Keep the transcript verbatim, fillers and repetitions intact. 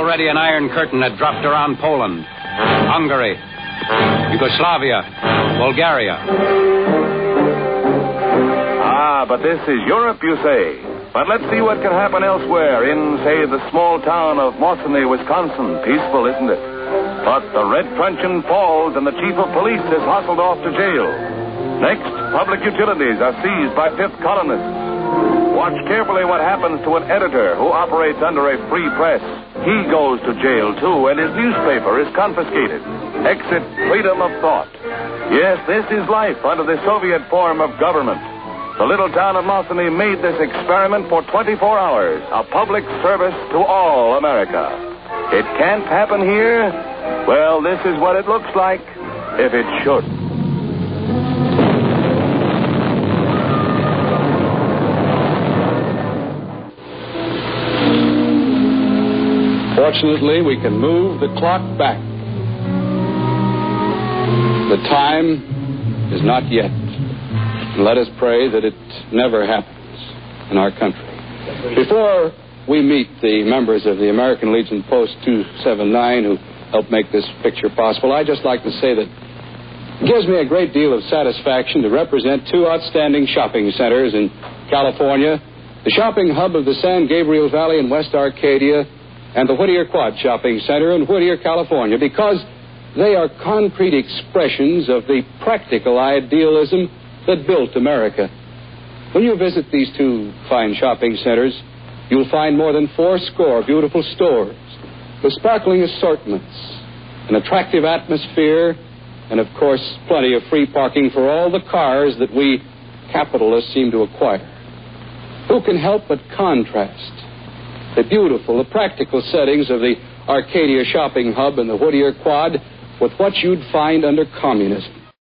Already an iron curtain had dropped around Poland, Hungary, Yugoslavia, Bulgaria. Ah, but this is Europe, you say. But let's see what can happen elsewhere in, say, the small town of Mosinee, Wisconsin. Peaceful, isn't it? But the red truncheon falls and the chief of police is hustled off to jail. Next, public utilities are seized by fifth colonists. Watch carefully what happens to an editor who operates under a free press. He goes to jail, too, and his newspaper is confiscated. Exit freedom of thought. Yes, this is life under the Soviet form of government. The little town of Mosinee made this experiment for twenty-four hours, a public service to all America. It can't happen here? Well, this is what it looks like if it should. Fortunately, we can move the clock back. The time is not yet. Let us pray that it never happens in our country. Before we meet the members of the American Legion Post two seventy-nine who helped make this picture possible, I'd just like to say that it gives me a great deal of satisfaction to represent two outstanding shopping centers in California, the shopping hub of the San Gabriel Valley in West Arcadia and the Whittier Quad Shopping Center in Whittier, California, because they are concrete expressions of the practical idealism that built America. When you visit these two fine shopping centers, you'll find more than four score beautiful stores with sparkling assortments, an attractive atmosphere, and, of course, plenty of free parking for all the cars that we capitalists seem to acquire. Who can help but contrast the beautiful, the practical settings of the Arcadia Shopping Hub and the Whittier Quad with what you'd find under communism?